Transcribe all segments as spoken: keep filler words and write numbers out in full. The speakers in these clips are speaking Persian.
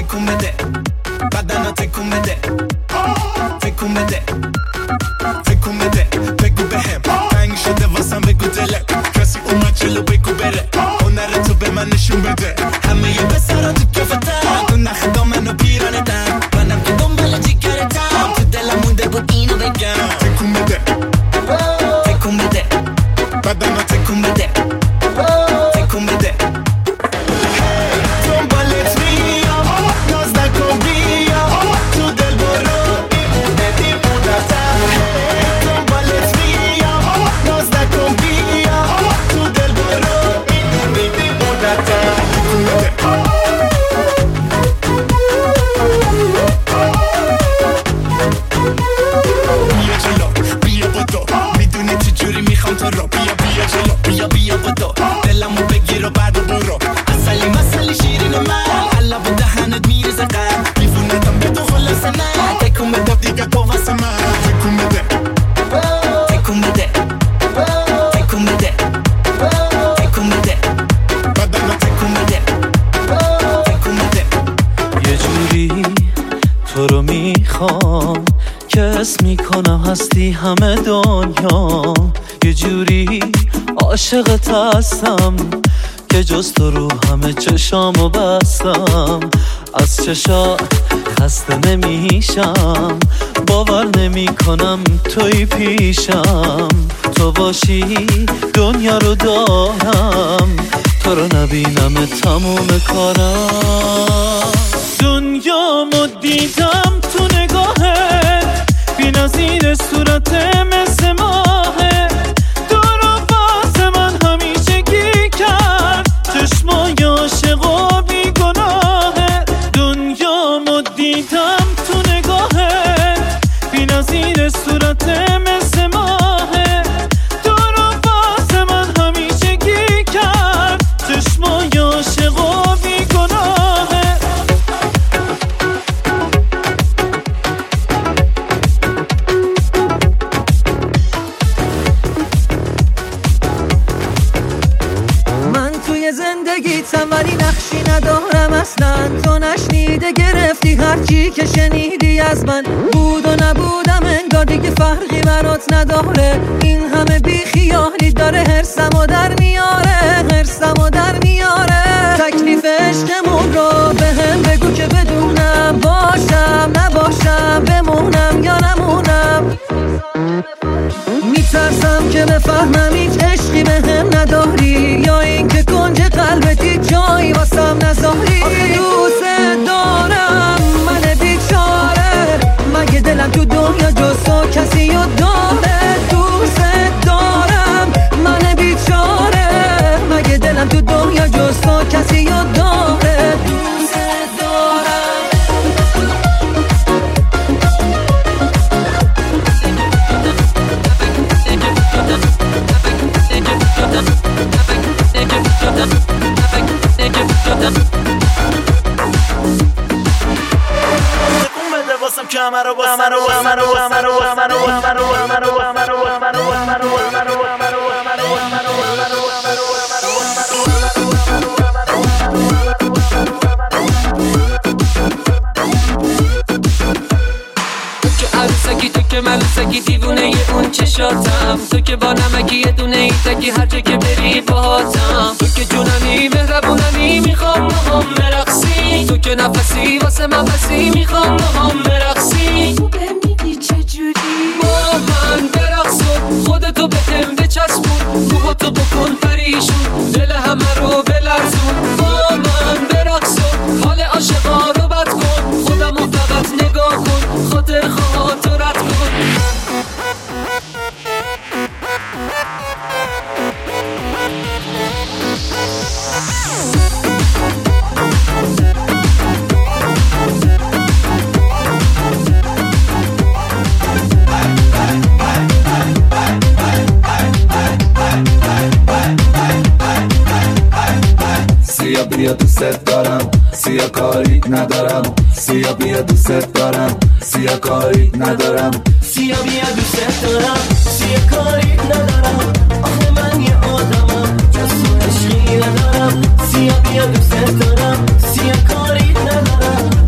تکون بده بدنو تکون بده تکون بده تکون بده بگو بهم تنگ شده واسم بگو دلم کسی اومد جلو بگو بره هنر تو به من نشون بده همه یه بسرا تو کفتم تو نخ دامن و پیرانتم منم که دنبال جیگرتم تو دلم مونده بود اینو بگم تکون بده تکون بده بدنو تکون بده تکون بده دنبالت میام ناز نکن بیا تو دل برو میمونه دیمونتم دنبالت میام ناز نکن بیا تو دل برو میمونه دیمونتم تکون بده بیا جلو بیا بدو میدونی چجوری میخوام تو رو بیا بیا جلو بیا بیا بدو دلمو بگیر و بعد برو اصلی مسئله شیرین من حالا به دهنت میرزه قلب میفونتم به تو خلاص من تکون بده دیگه تو واسه من تکون بده تکون بده تکون بده تکون بده بدنو تکون بده تکون بده یه جوری تو رو میخوام که اسم میکنم هستی همه دنیا یه جوری عاشقت هستم که جز تو رو همه چشامو بستم از چشا خسته نمیشم باور نمی کنم توی پیشم تو باشی دنیا رو دارم تو رو نبینم تموم کارم دنیامو دیدم تو نگاهت بی نظیر صورت مثل ماهه تو رو واسه من همیشگی کرد چشمای عاشق و بی گناهه دنیامو دیدم تو نگاهت بی نظیر صورت مثل ماهه تو رو واسه من همیشگی کرد چشمای عاشق و بی گناهه زندگیتم ولی نقشی ندارم اصلا تو نشنیده گرفتی هرچی که شنیدی از من بود و نبودم انگار دیگه فرقی برات نداره این همه بی خیالی داره هرسمو در میاره هرسمو در میاره تکلیف عشقمون رو به هم بگو که بدونم باشم نباشم بمونم یا نمونم میترسم که بفهمم هیچ عشقی به هم نداری یا این که کنج قلبتی جایی واسم نذاری آخه دوست دارم من بیچاره مگه دلم تو دنیا جز تو کسی رو داره دوست دارم من بیچاره مگه دلم تو دنیا جز تو کسی رو داره دوست دارم Camaro, Camaro, Camaro, Camaro, Camaro, Camaro, Camaro, Camaro, Camaro, Camaro, عروسکی تو که ملوسکی دیوونه ی اون چشاتم تو که با نمکی یه دونه ای تکی هر جا که بری باهاتم تو که جونمی مهربونمی میخوام با هم برقصی تو که نفسی واسه من بسی میخوام با هم برقصی تو بمیدی چجوری با من برقص خودتو به هم بچسبون روحتو بکن پریشون دل همه رو بلرزون با من برقص حال عاشقا رو بد کن خودمو فقط نگاه کن خاطر خواهات رو رد کن سیا بیا دوست دارم سیا کاری ندارم سیا بیا دوست دارم سیا کاری ندارم سیا بیا دوست دارم سیا کاری ندارم آخه من یه آدمم جز تو عشقی ندارم سیا بیا دوست دارم سیا کاری ندارم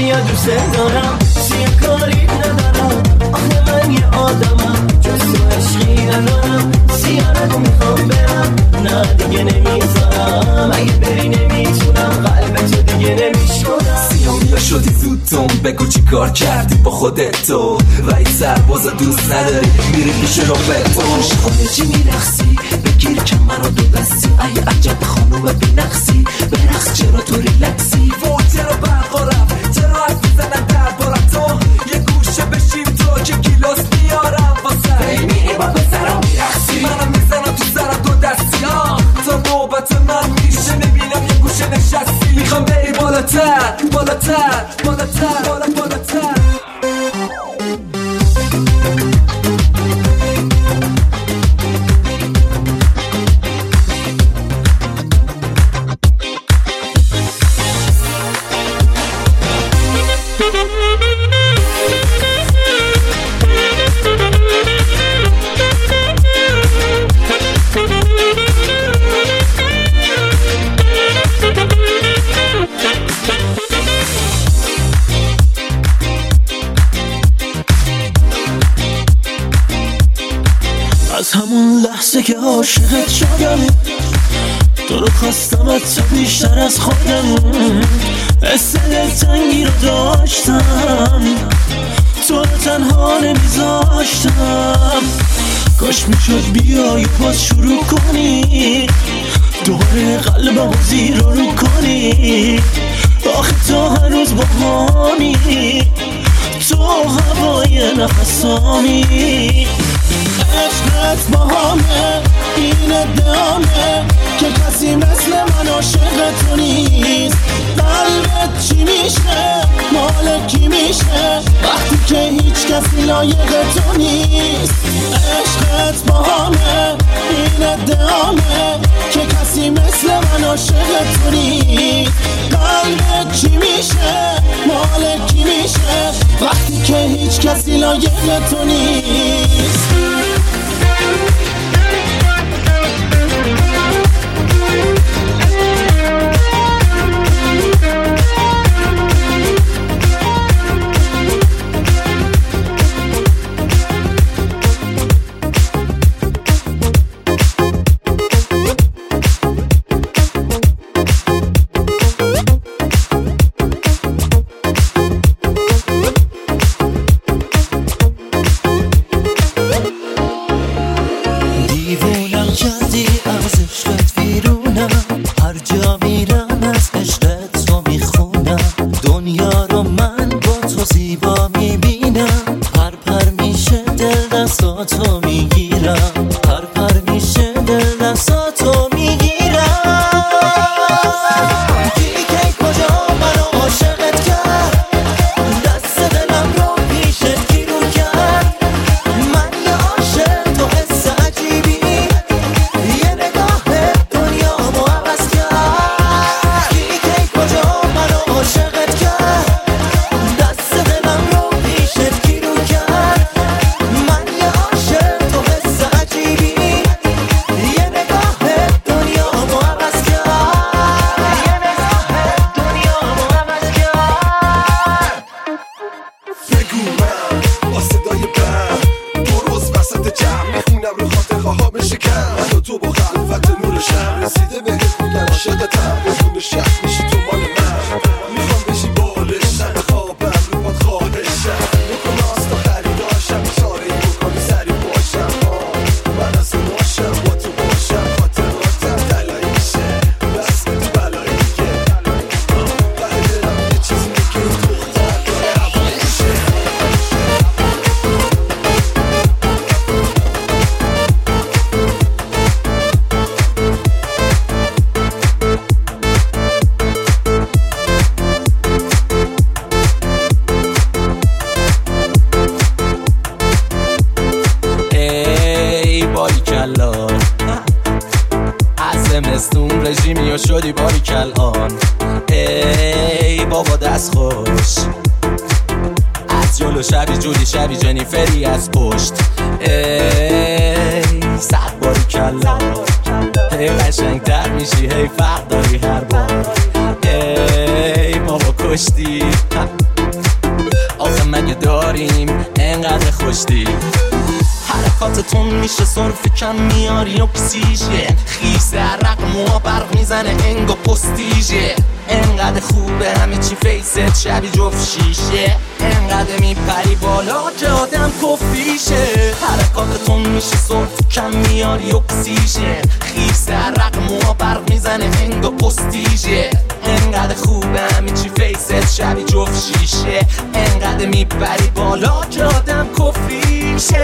بیا دوست دارم سیاه کاری ندارم آخه من یه آدمم جز تو عشقی ندارم سیاه نگو میخوام برم نه دیگه نمیذارم اگه بری نمیتونم قلب تو دیگه نمیشونم سیاه بیا شدی زودتون بگو چی کار کردی با خودت تو و این سرباز دوست نداری میری پیش رو بتو خونه چی میرخصی بگیر که منو دو دستی ای عجب خانوم بینقصی برقص چرا تو ریلکسی وای چرا برقارم چرا حرف میزنن دربارم تو یه گوشه بشیم تو که گیلاس میارم واسه ای میری با بسرم میرخصی منم میزنم تو سرم دو دستی آه تا نوبت من میشه نبینم یه گوشه نشستی میخوام بری بالاتر بالاتر بالاتر بالا بالاتر از همون لحظه که عاشقت شدم تو رو خواستم از تو بیشتر از خودم حس دلتنگی رو داشتم تو رو تنها نمیذاشتم کاش میشد بیای باز شروع کنی دوباره قلبمو زیر رو کنی آخه تو هر روز بهانی تو هوای نفسانی عشقت با همه این ادامه که کسی مثل من عاشق تو نیست قلبت چی میشه مال کی میشه وقتی که هیچ کسی لایق تو نیست عشقت با همه این ادامه که کسی مثل من عاشق تو نیست قلبت چی میشه مال کی میشه وقتی که هیچ کسی لایق تو نیست رژیمی و شدی باریکل آن ای بابا دست خوش از جلو شبی جودی شبی جنیفری از پشت ای صد باریکل هی قشنگ تر میشی هی فرق داری هر بار ای بابا کشتی داریم انقدر خوشتی حرکاتتون میشه صرف کم میاری اکسیژن خیس در رقم و برق میزنه انگا پستیژه انقدر خوبه همه چی فیست شبیه جفت شیشه انقدر میپری بالا که آدم کفیشه حرکاتتون میشه صرف کم میاری اکسیژن خیس در رقم و برق میزنه انگا پستیژه انقدر خوبه همه چی فیست شبیه جفت شیشه انقدر میپری بالا که آدم کفیشه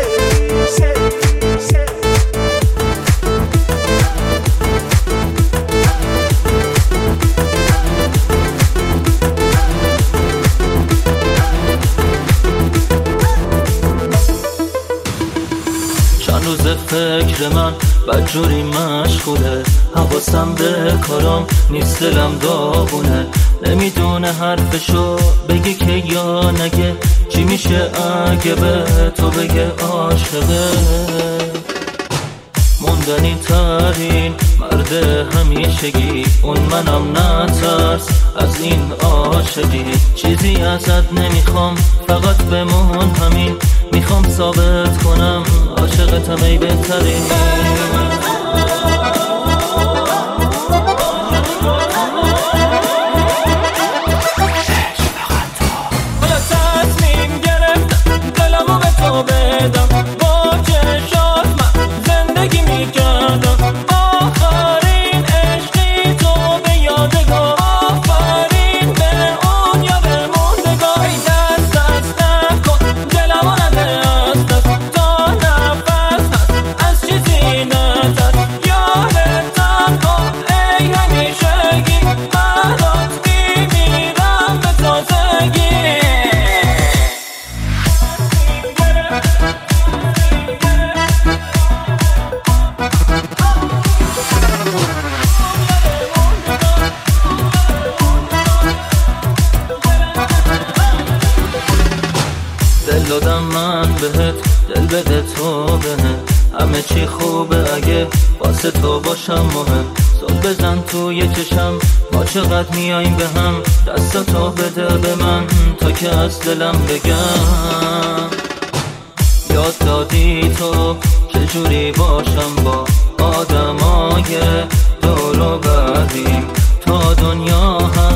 چند روز فکر من بدجوری مشغوله حواسم به کارام نیست دلم داغونه نمیدونه حرفشو بگی که یا نگه چی میشه اگه به تو بگه عاشقه موندنی ترین مرد همیشگی اون منم نترس از این عاشقی چیزی ازت نمیخوام فقط بمون همین میخوام ثابت کنم عاشقتم ای بهترین حالا تصمیم گرفتم دلمو به تو بدم با چشات من زندگی میکردم آخرین عشقی تو به یادگار آفرین به اون یاد موندگار ای دست دست نکن دلمو نده از دست تا نفس هست از چیزی نترس یادتم کن ای همیشگی برات میمیرم به تازگی دل دادم من بهت دل بده تو بهت همه چی خوبه اگه واسه تو باشم مهم زل بزن توی چشم ما چقدر میاییم به هم دستاتو بده به من تا که از دلم بگم یاد دادی تو چجوری باشم با آدمای دور و بریم تا دنیا هم